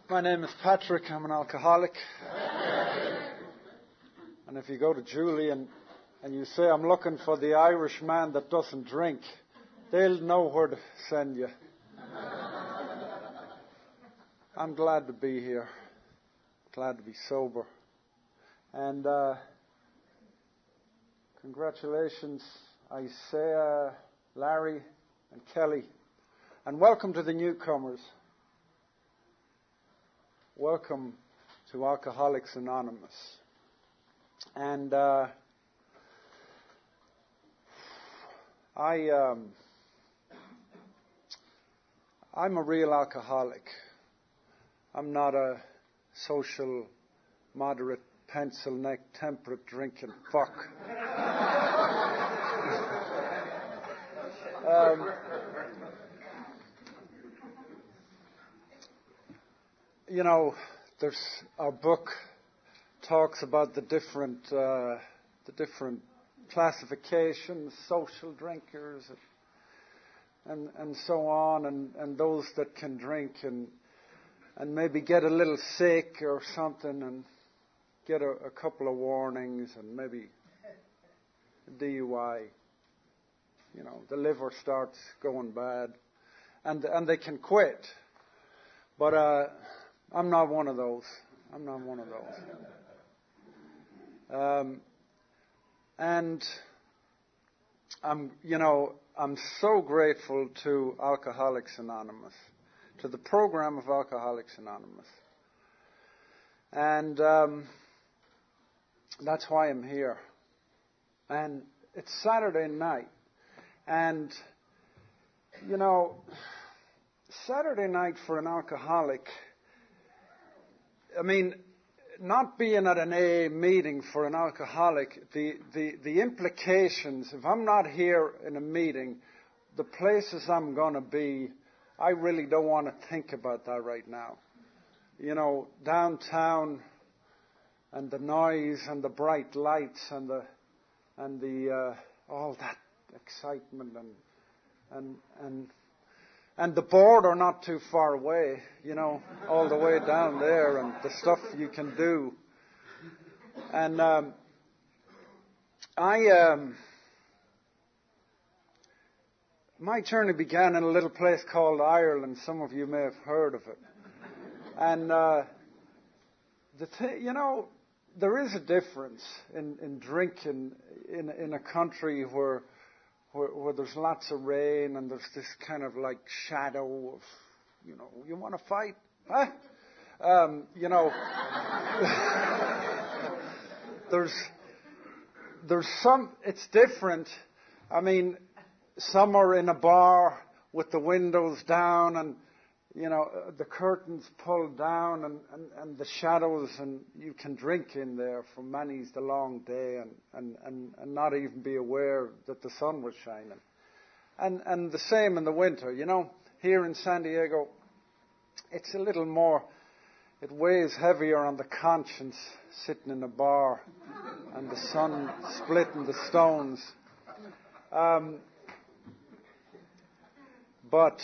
My name is Patrick. I'm an alcoholic. And if you go to Julie and you say, I'm looking for the Irish man that doesn't drink, they'll know where to send you. I'm glad to be here. Glad to be sober. And congratulations, Isaiah, Larry, and Kelly. And welcome to the newcomers. Welcome to Alcoholics Anonymous. And I'm a real alcoholic. I'm not a social, moderate, pencil-neck, temperate drinking fuck. There's our book talks about the different classifications, social drinkers, and so on, and those that can drink and maybe get a little sick or something and get a couple of warnings and maybe a DUI. The liver starts going bad, and they can quit. But I'm not one of those. I'm not one of those. And I'm so grateful to Alcoholics Anonymous, to the program of Alcoholics Anonymous. And that's why I'm here. And it's Saturday night. And, Saturday night for an alcoholic, not being at an AA meeting for an alcoholic, the implications, if I'm not here in a meeting, the places I'm going to be, I really don't want to think about that right now. Downtown and the noise and the bright lights and the all that excitement and the border not too far away, all the way down there, and the stuff you can do. And my journey began in a little place called Ireland. Some of you may have heard of it. And there is a difference in drinking in a country where there's lots of rain and there's this kind of like shadow of, you want to fight? Huh? There's some, it's different. Some are in a bar with the windows down and, the curtains pulled down and the shadows, and you can drink in there for many's the long day and not even be aware that the sun was shining. And the same in the winter, here in San Diego, it's a little more, it weighs heavier on the conscience sitting in a bar and the sun splitting the stones. But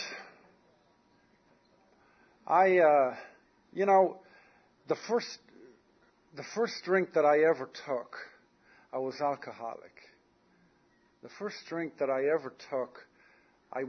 the first drink that I ever took, I was alcoholic. The first drink that I ever took, I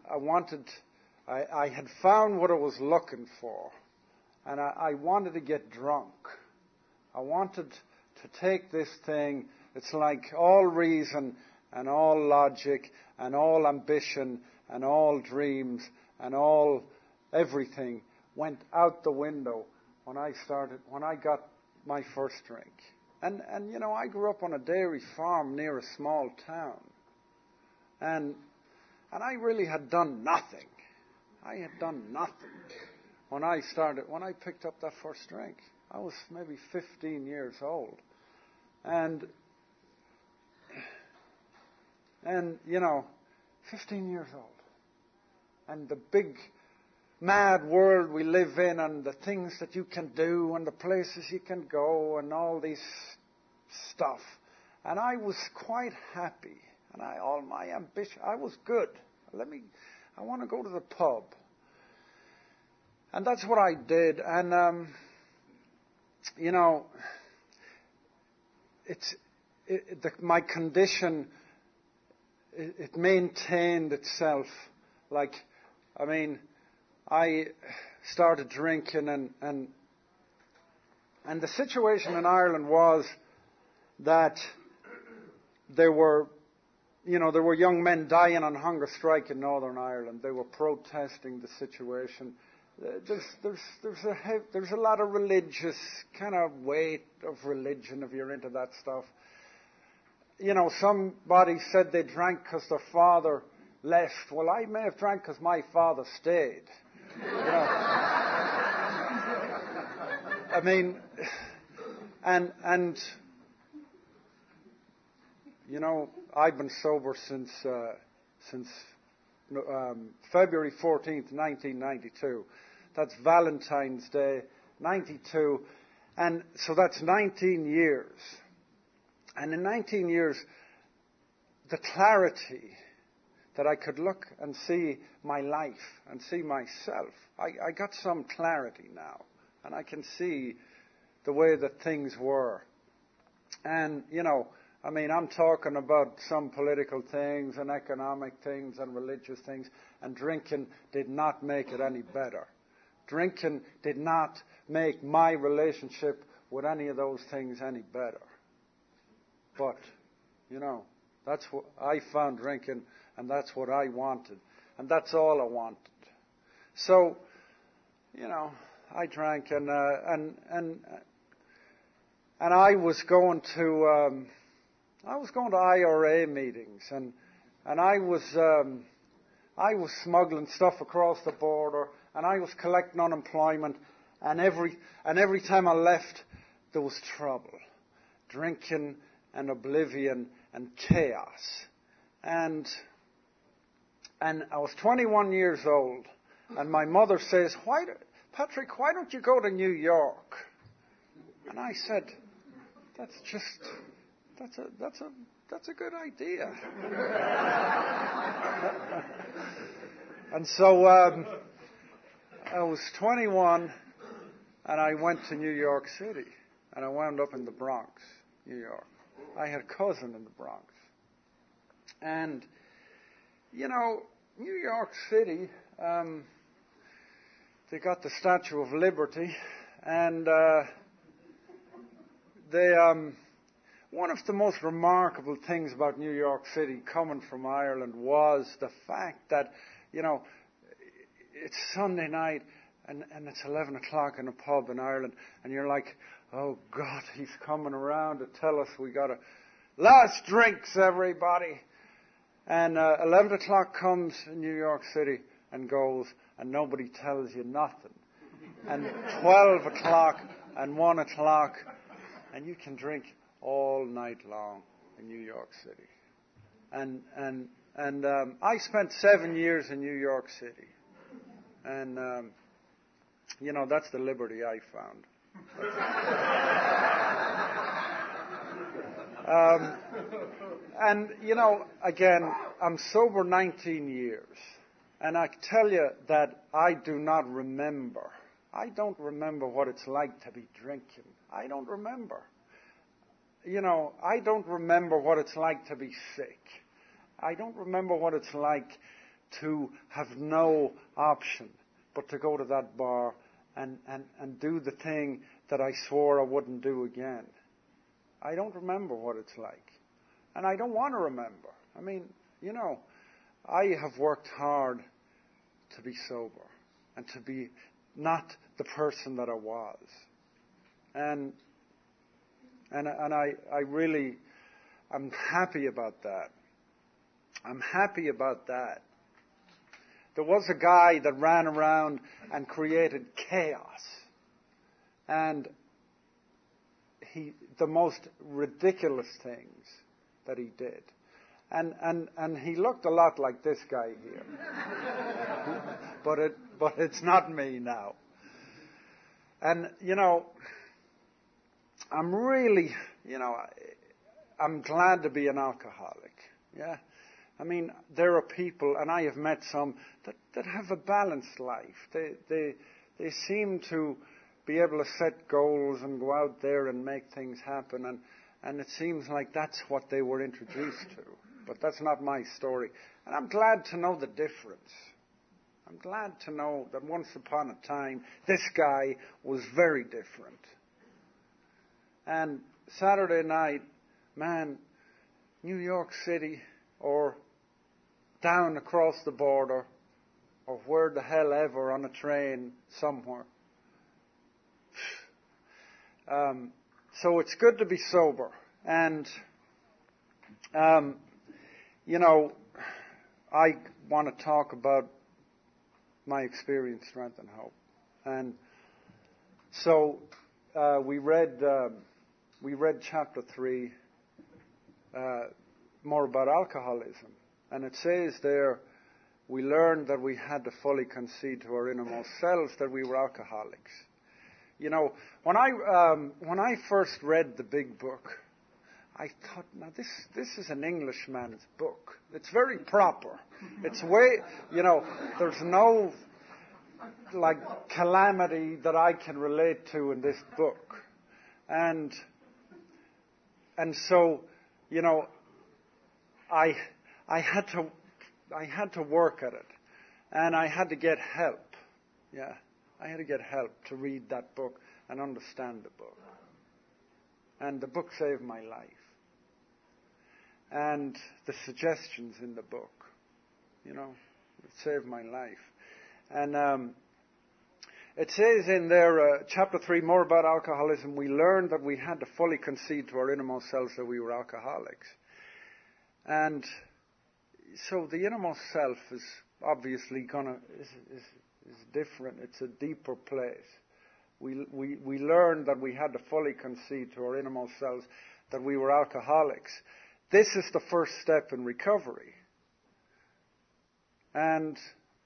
had found what I was looking for, and I wanted to get drunk. I wanted to take this thing. It's like all reason and all logic and all ambition and all dreams and all everything went out the window when I got my first drink. And I grew up on a dairy farm near a small town. And I really had done nothing. I had done nothing when I picked up that first drink. I was maybe 15 years old. And 15 years old. And the big mad world we live in and the things that you can do and the places you can go and all this stuff. And I was quite happy. And all my ambition, I was good. I want to go to the pub. And that's what I did. And, my condition, it maintained itself. I started drinking, and the situation in Ireland was that there were young men dying on hunger strike in Northern Ireland. They were protesting the situation. There's a lot of religious kind of weight of religion if you're into that stuff. Somebody said they drank because their father left. Well, I may have drank because my father stayed. I've been sober since February 14th, 1992. That's Valentine's Day, 92. And so that's 19 years. And in 19 years, the clarity that I could look and see my life and see myself, I got some clarity now. And I can see the way that things were. And, I'm talking about some political things and economic things and religious things, and drinking did not make it any better. Drinking did not make my relationship with any of those things any better. But, that's what I found drinking, and that's what I wanted, and that's all I wanted. So, I drank, and I was going to IRA meetings, and I was smuggling stuff across the border, and I was collecting unemployment, and every time I left, there was trouble, drinking and oblivion and chaos, and I was 21 years old, and my mother says, Patrick, why don't you go to New York? And I said, that's a good idea. And so I was 21, and I went to New York City, and I wound up in the Bronx, New York. I had a cousin in the Bronx. And, New York City, they got the Statue of Liberty, and one of the most remarkable things about New York City coming from Ireland was the fact that, it's Sunday night and it's 11 o'clock in a pub in Ireland, and you're like, oh God, he's coming around to tell us we got to last drinks, everybody. And 11 o'clock comes in New York City and goes, and nobody tells you nothing. And 12 o'clock and 1 o'clock, and you can drink all night long in New York City. And I spent 7 years in New York City. And, that's the liberty I found. Again, I'm sober 19 years. And I tell you that I do not remember. I don't remember what it's like to be drinking. I don't remember. I don't remember what it's like to be sick. I don't remember what it's like to have no option but to go to that bar and do the thing that I swore I wouldn't do again. I don't remember what it's like. And I don't want to remember. I have worked hard to be sober and to be not the person that I was. And I really, I'm happy about that. I'm happy about that. There was a guy that ran around and created chaos. And the most ridiculous things that he did. And he looked a lot like this guy here. But it's not me now. And, I'm really, I'm glad to be an alcoholic. Yeah. There are people, and I have met some, that have a balanced life. they seem to be able to set goals and go out there and make things happen. And it seems like that's what they were introduced to. But that's not my story. And I'm glad to know the difference. I'm glad to know that once upon a time, this guy was very different. And Saturday night, man, New York City or down across the border or where the hell ever on a train somewhere. So it's good to be sober. And, you know, I want to talk about my experience, strength, and hope. And so we read chapter 3, more about alcoholism. And it says there, we learned that we had to fully concede to our innermost selves that we were alcoholics. You know, when I first read the big book, I thought, now this is an Englishman's book. It's very proper. It's way, you know, there's no like calamity that I can relate to in this book. And so, you know, I had to work at it, and I had to get help. Yeah, I had to get help to read that book and understand the book. And the book saved my life. And the suggestions in the book, you know, it saved my life. And it says in there, chapter 3, more about alcoholism, we learned that we had to fully concede to our innermost selves that we were alcoholics. And so the innermost self is obviously is different. It's a deeper place. We learned that we had to fully concede to our innermost selves that we were alcoholics. This is the first step in recovery. And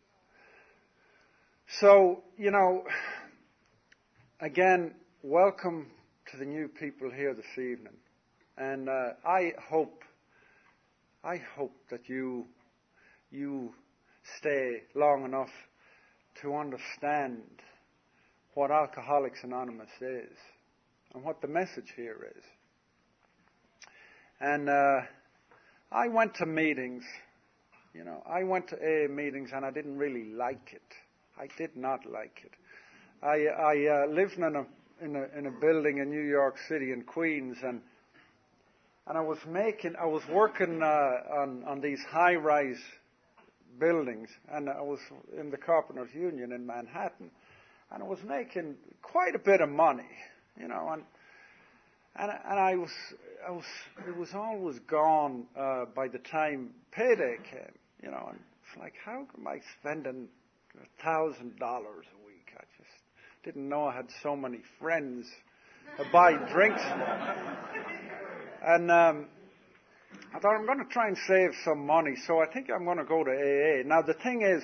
so, you know, again, welcome to the new people here this evening. And I hope that you stay long enough to understand what Alcoholics Anonymous is and what the message here is. And I went to meetings, you know, I went to AA meetings and I didn't really like it. I did not like it. I lived in a building in New York City in Queens, and I was working on these high-rise buildings, and I was in the Carpenters Union in Manhattan, and I was making quite a bit of money, you know, and it was always gone by the time payday came, you know, and it's like, how am I spending $1,000 a week? I just didn't know I had so many friends to buy drinks. And I thought, I'm going to try and save some money, so I think I'm going to go to AA. Now, the thing is,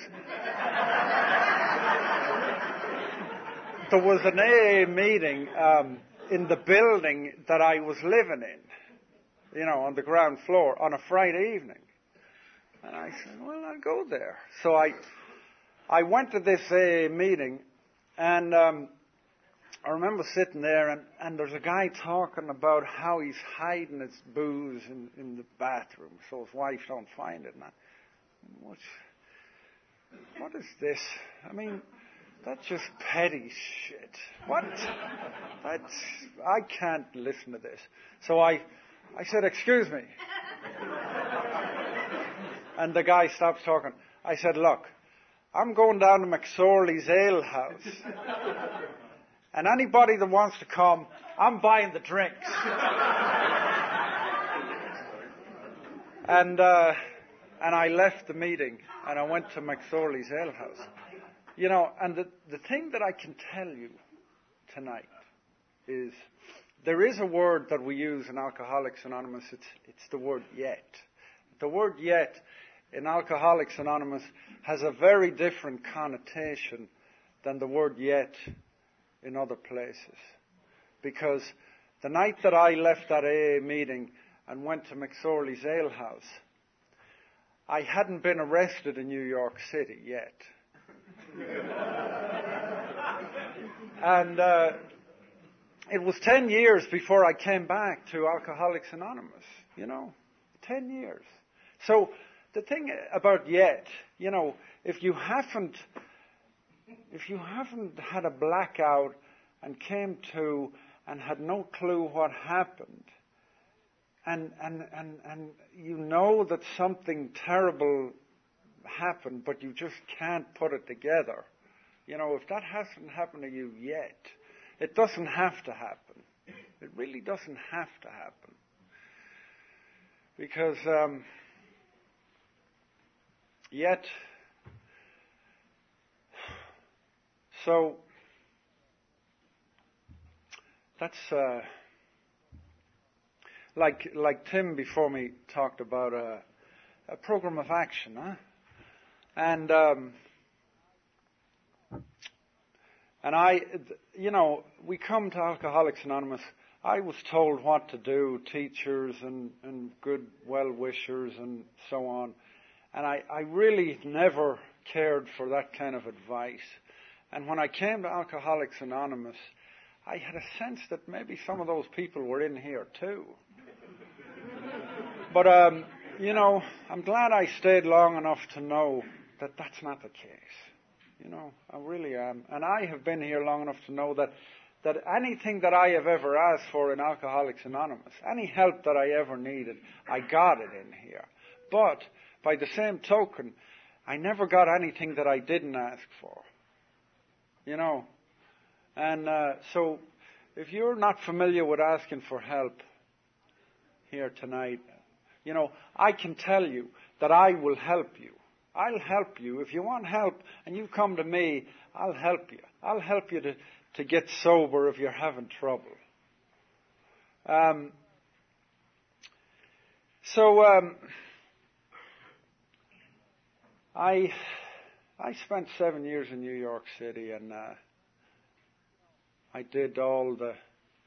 there was an AA meeting in the building that I was living in, you know, on the ground floor, on a Friday evening. And I said, well, I'll go there. So I went to this AA meeting, and I remember sitting there, and there's a guy talking about how he's hiding his booze in the bathroom so his wife don't find it. And what is this? I mean, that's just petty shit. What? I can't listen to this. So I said, excuse me. And the guy stops talking. I said, look, I'm going down to McSorley's Ale House. And anybody that wants to come, I'm buying the drinks. And I left the meeting, and I went to McSorley's Ale House. You know, and the thing that I can tell you tonight is there is a word that we use in Alcoholics Anonymous. It's the word yet. The word yet in Alcoholics Anonymous has a very different connotation than the word yet in other places. Because the night that I left that AA meeting and went to McSorley's Ale House, I hadn't been arrested in New York City yet. And it was 10 years before I came back to Alcoholics Anonymous, 10 years. So the thing about yet, if you haven't had a blackout and came to and had no clue what happened, and you know that something terrible happened, but you just can't put it together, if that hasn't happened to you yet, it doesn't have to happen. It really doesn't have to happen. Because yet, so that's like Tim before me talked about a program of action, huh? And we come to Alcoholics Anonymous. I was told what to do, teachers and good well-wishers and so on. And I really never cared for that kind of advice. And when I came to Alcoholics Anonymous, I had a sense that maybe some of those people were in here too. But, I'm glad I stayed long enough to know that that's not the case. I really am. And I have been here long enough to know that anything that I have ever asked for in Alcoholics Anonymous, any help that I ever needed, I got it in here. But by the same token, I never got anything that I didn't ask for. And so if you're not familiar with asking for help here tonight, I can tell you that I will help you. I'll help you. If you want help and you come to me, I'll help you. I'll help you to get sober if you're having trouble. I spent 7 years in New York City, and I did all the,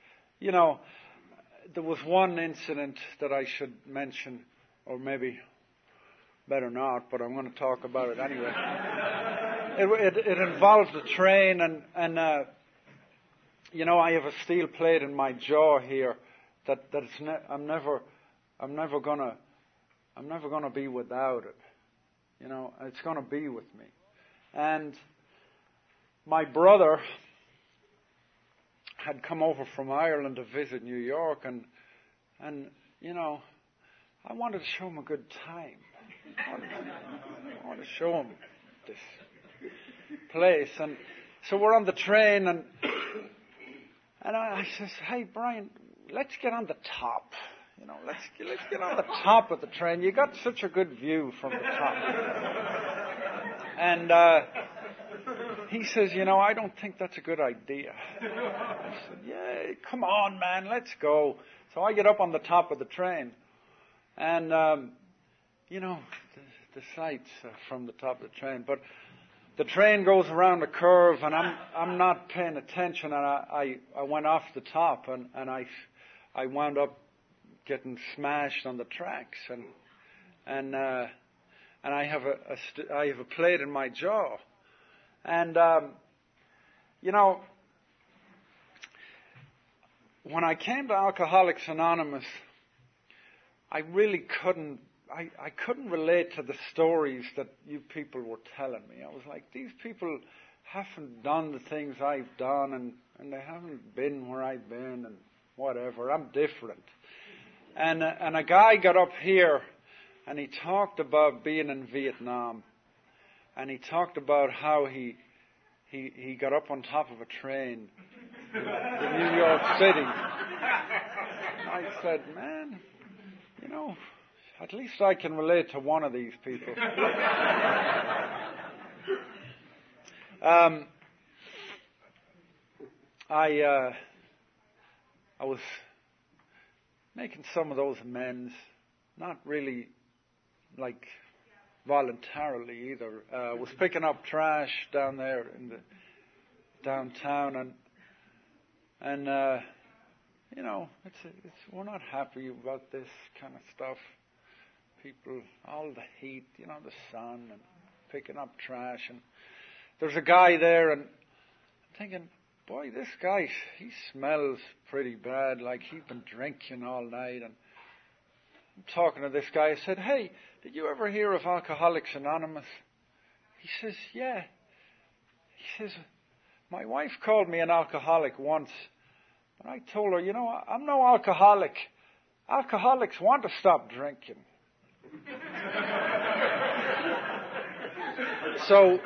there was one incident that I should mention, or maybe better not, but I'm going to talk about it anyway. It involved a train, and I have a steel plate in my jaw here that I'm never gonna be without it. It's gonna be with me. And my brother had come over from Ireland to visit New York, and I wanted to show him a good time. I want to show him this place. And so we're on the train, and I says, "Hey, Brian, let's get on the top. Let's get on the top of the train. You got such a good view from the top." And he says, "I don't think that's a good idea." I said, "Yeah, come on, man, let's go." So I get up on the top of the train, and the sights from the top of the train, but the train goes around a curve, and I'm not paying attention, and I went off the top, and I wound up getting smashed on the tracks, and I have a plate in my jaw, and when I came to Alcoholics Anonymous, I really couldn't relate to the stories that you people were telling me. I was like, these people haven't done the things I've done, and they haven't been where I've been, and whatever. I'm different. And a guy got up here, and he talked about being in Vietnam, and he talked about how he got up on top of a train in New York City. I said, man, at least I can relate to one of these people. I was making some of those amends, not really like voluntarily either. Was picking up trash down there in the downtown, and we're not happy about this kind of stuff. People, all the heat, the sun, and picking up trash, and there's a guy there, and I'm thinking, boy, this guy, he smells pretty bad, like he's been drinking all night. And I'm talking to this guy. I said, hey, did you ever hear of Alcoholics Anonymous? He says, yeah. He says, my wife called me an alcoholic once. And I told her, I'm no alcoholic. Alcoholics want to stop drinking. So,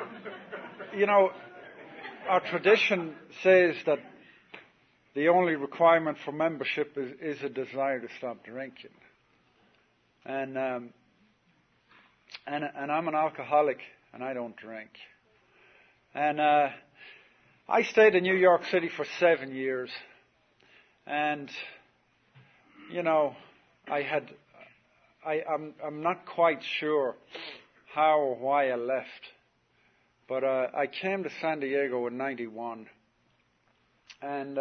our tradition says that the only requirement for membership is a desire to stop drinking. And I'm an alcoholic, and I don't drink. And I stayed in New York City for 7 years. And, I'm not quite sure how or why I left. But I came to San Diego in 91. And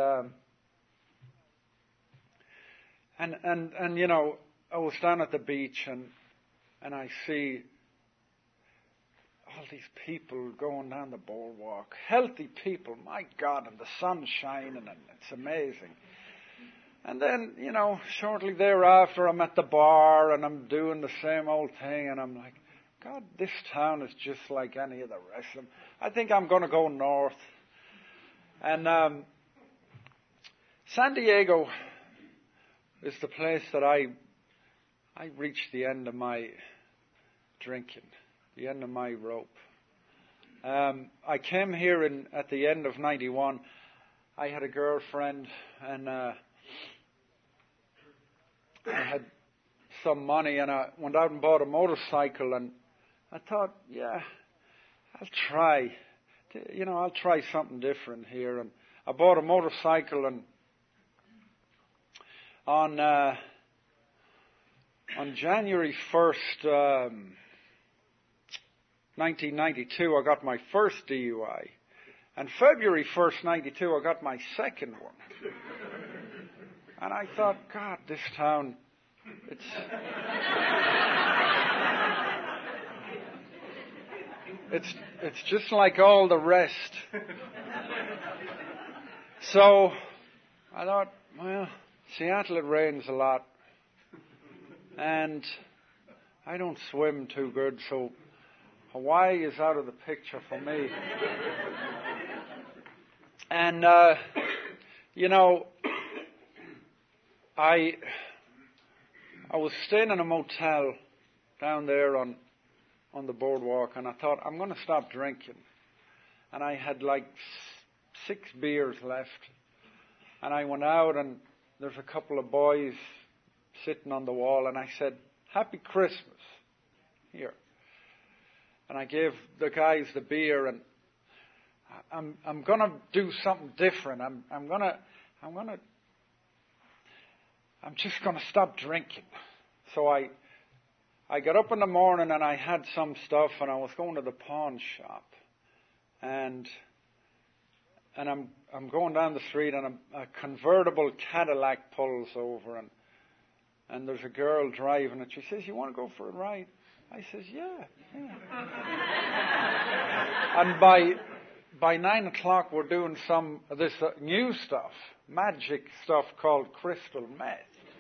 I was down at the beach and I see all these people going down the boardwalk. Healthy people, my God, and the sun's shining and it's amazing. And then, shortly thereafter I'm at the bar and I'm doing the same old thing and I'm like, God, this town is just like any of the rest of them. I think I'm going to go north. And San Diego is the place that I reached the end of my drinking, the end of my rope. I came here at the end of 91. I had a girlfriend and I had some money and I went out and bought a motorcycle and I thought, yeah, I'll try something different here. And I bought a motorcycle and on January 1st, 1992, I got my first DUI. And February 1st, 92, I got my second one. And I thought, God, this town, it's just like all the rest. So I thought, well, Seattle, it rains a lot. And I don't swim too good, so Hawaii is out of the picture for me. And, I was staying in a motel down there on the boardwalk, and I thought, I'm going to stop drinking. And I had like 6 beers left. And I went out, and there's a couple of boys sitting on the wall, and I said, Happy Christmas. Here. And I gave the guys the beer, and I'm going to do something different. I'm just going to stop drinking. So I got up in the morning and I had some stuff and I was going to the pawn shop. And I'm going down the street and a convertible Cadillac pulls over and there's a girl driving and she says, you want to go for a ride? I says, yeah. And by 9 o'clock we're doing some of this new stuff, magic stuff called crystal meth.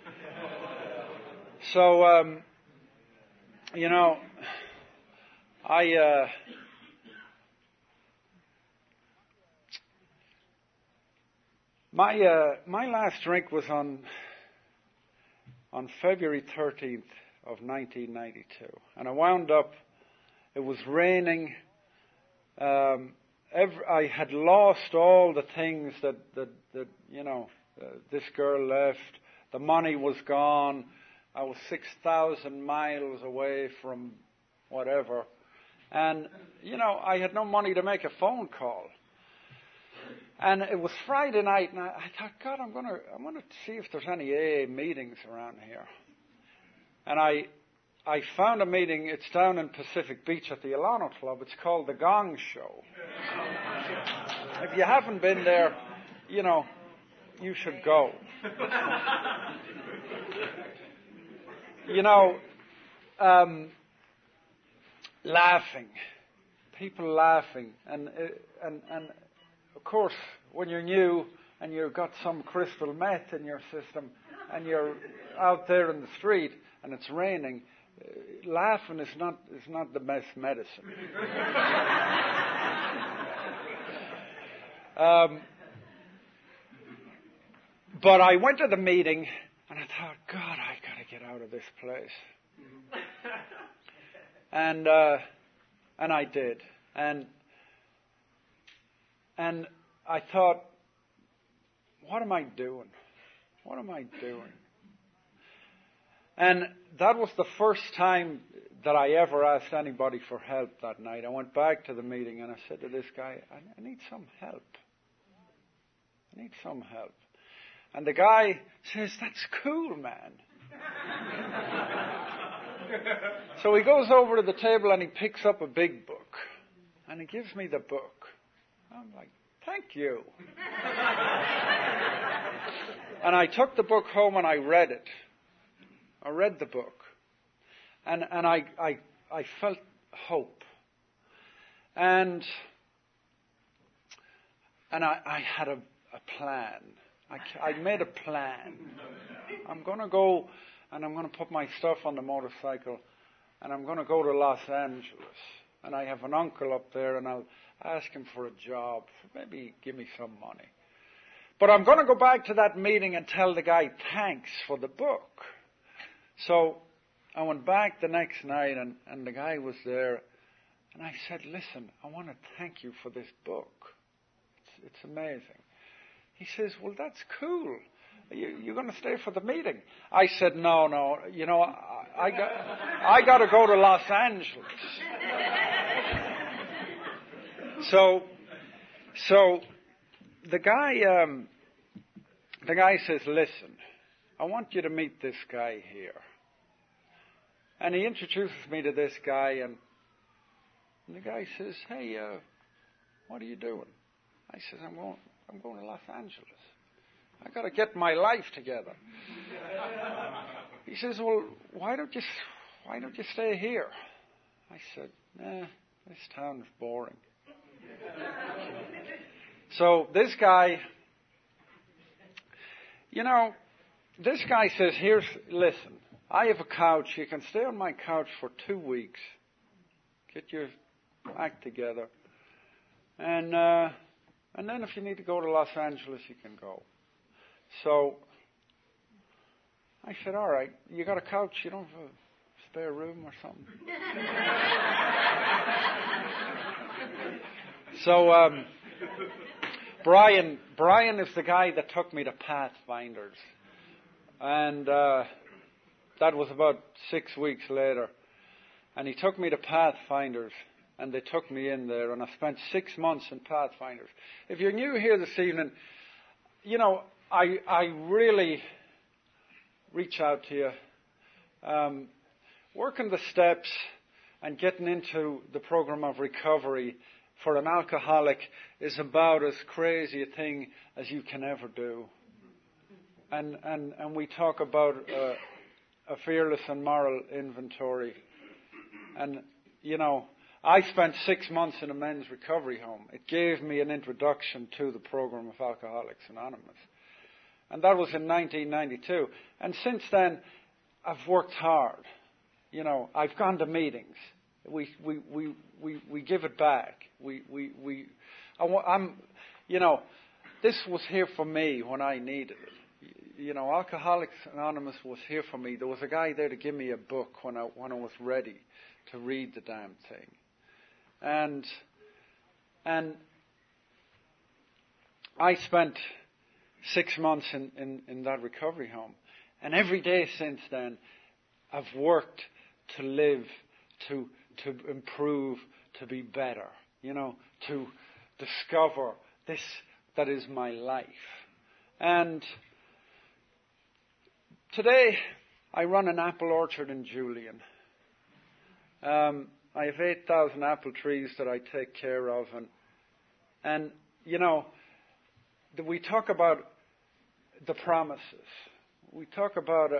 So, my last drink was on February 13th of 1992, and I wound up. It was raining. I had lost all the things that this girl left. The money was gone. I was 6,000 miles away from whatever. And, I had no money to make a phone call. And it was Friday night, and I thought, God, I'm going to see if there's any AA meetings around here. And I found a meeting. It's down in Pacific Beach at the Ilano Club. It's called The Gong Show. If you haven't been there, you should go. Laughing, people laughing, and of course when you're new and you've got some crystal meth in your system and you're out there in the street and it's raining, laughing is not the best medicine. But I went to the meeting and I thought, God, I got to get out of this place. And I did. And I thought, what am I doing? What am I doing? And that was the first time that I ever asked anybody for help that night. I went back to the meeting and I said to this guy, I need some help. I need some help. And the guy says, that's cool, man. So he goes over to the table and he picks up a big book. And he gives me the book. I'm like, thank you. And I took the book home and I read it. I read the book. And I felt hope. And I had a plan. I made a plan. I'm going to go and I'm going to put my stuff on the motorcycle and I'm going to go to Los Angeles. And I have an uncle up there and I'll ask him for a job. Maybe give me some money. But I'm going to go back to that meeting and tell the guy thanks for the book. So I went back the next night and the guy was there. And I said, listen, I want to thank you for this book. It's amazing. He says, well, that's cool. You're going to stay for the meeting. I said, no. You know, I got to go to Los Angeles. So the guy says, listen, I want you to meet this guy here. And he introduces me to this guy, and the guy says, hey, what are you doing? I says, I'm going to Los Angeles. I got to get my life together. He says, well, why don't you stay here? I said, this town is boring. So this guy says, listen, I have a couch. You can stay on my couch for 2 weeks. Get your act together. And then if you need to go to Los Angeles, you can go. So I said, all right, you got a couch? You don't have a spare room or something? So Brian is the guy that took me to Pathfinders. And that was about 6 weeks later. And he took me to Pathfinders. And they took me in there, and I spent 6 months in Pathfinders. If you're new here this evening, you know, I really reach out to you. Working the steps and getting into the program of recovery for an alcoholic is about as crazy a thing as you can ever do. And we talk about a fearless and moral inventory. And, you know, I spent 6 months in a men's recovery home. It gave me an introduction to the program of Alcoholics Anonymous. And that was in 1992. And since then, I've worked hard. You know, I've gone to meetings. We give it back. This was here for me when I needed it. You know, Alcoholics Anonymous was here for me. There was a guy there to give me a book when I was ready to read the damn thing. And I spent 6 months in that recovery home. And every day since then, I've worked to live, to improve, to be better, you know, to discover this that is my life. And today, I run an apple orchard in Julian. I have 8,000 apple trees that I take care of. And you know, we talk about the promises. We talk about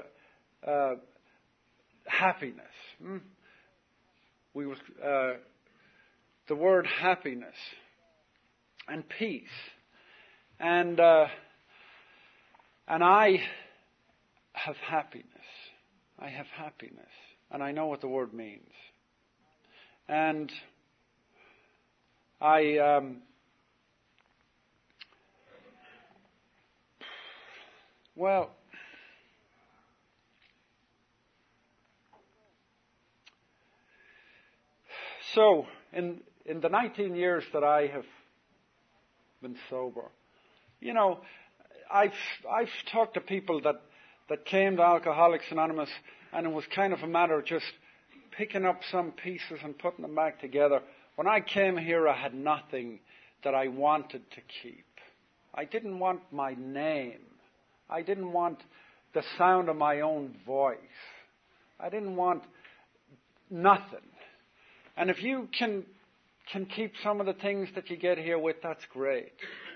happiness. The word happiness and peace And I have happiness. I have happiness. And I know what the word means. And so in the 19 years that I have been sober, I've talked to people that came to Alcoholics Anonymous, and it was kind of a matter of just picking up some pieces and putting them back together. When I came here, I had nothing that I wanted to keep. I didn't want my name. I didn't want the sound of my own voice. I didn't want nothing. And if you can keep some of the things that you get here with, that's great.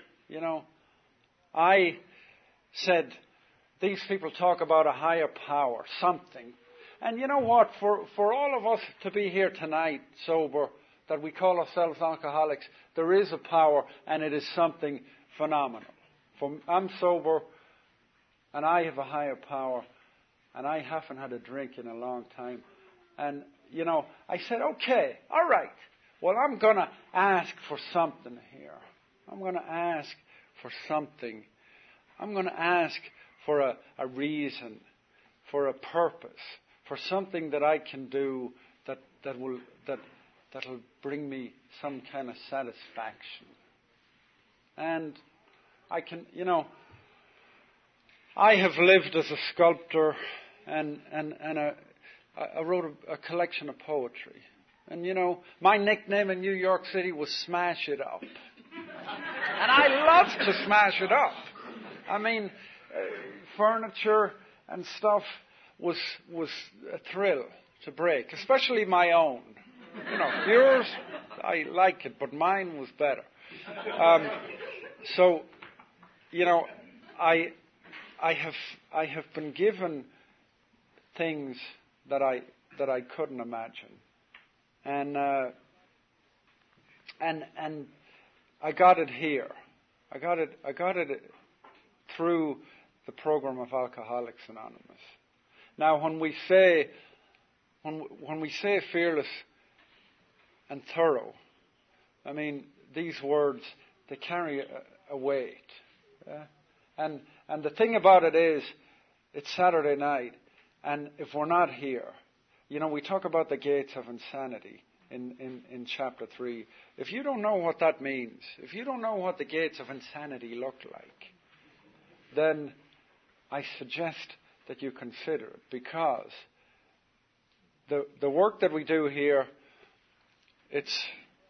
I said, these people talk about a higher power, something. And you know what? For all of us to be here tonight, sober, that we call ourselves alcoholics, there is a power, and it is something phenomenal. I'm sober, and I have a higher power, and I haven't had a drink in a long time. And, I said, okay, all right. Well, I'm going to ask for something here. I'm going to ask for something. I'm going to ask for a reason, for a purpose, for something that I can do that'll bring me some kind of satisfaction. And I can, I have lived as a sculptor, and I wrote a collection of poetry. And, my nickname in New York City was Smash It Up. And I loved to smash it up. I mean, furniture and stuff was a thrill to break, especially my own. Yours, I like it, but mine was better. So, I have been given things that I couldn't imagine, and I got it here. I got it through the program of Alcoholics Anonymous. Now, when we say fearless and thorough, I mean, these words, they carry a weight. And the thing about it is, it's Saturday night, and if we're not here, we talk about the gates of insanity in chapter 3. If you don't know what that means, if you don't know what the gates of insanity look like, then I suggest that you consider it, because the work that we do here, it's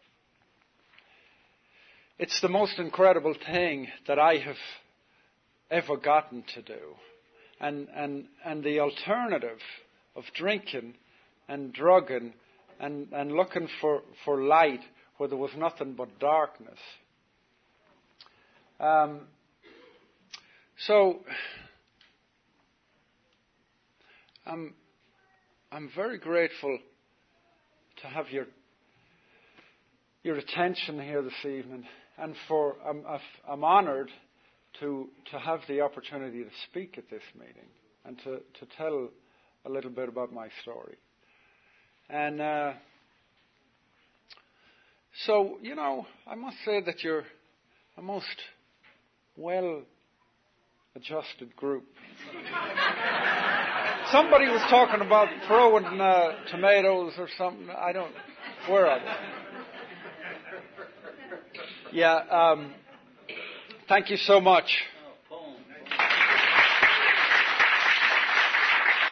the most incredible thing that I have ever gotten to do. And the alternative of drinking and drugging and looking for light where there was nothing but darkness. So I'm very grateful to have your attention here this evening, and I'm honoured to have the opportunity to speak at this meeting and to tell a little bit about my story. And so, I must say that you're a most well-adjusted group. Somebody was talking about throwing tomatoes or something. Where are they? Yeah, thank you so much.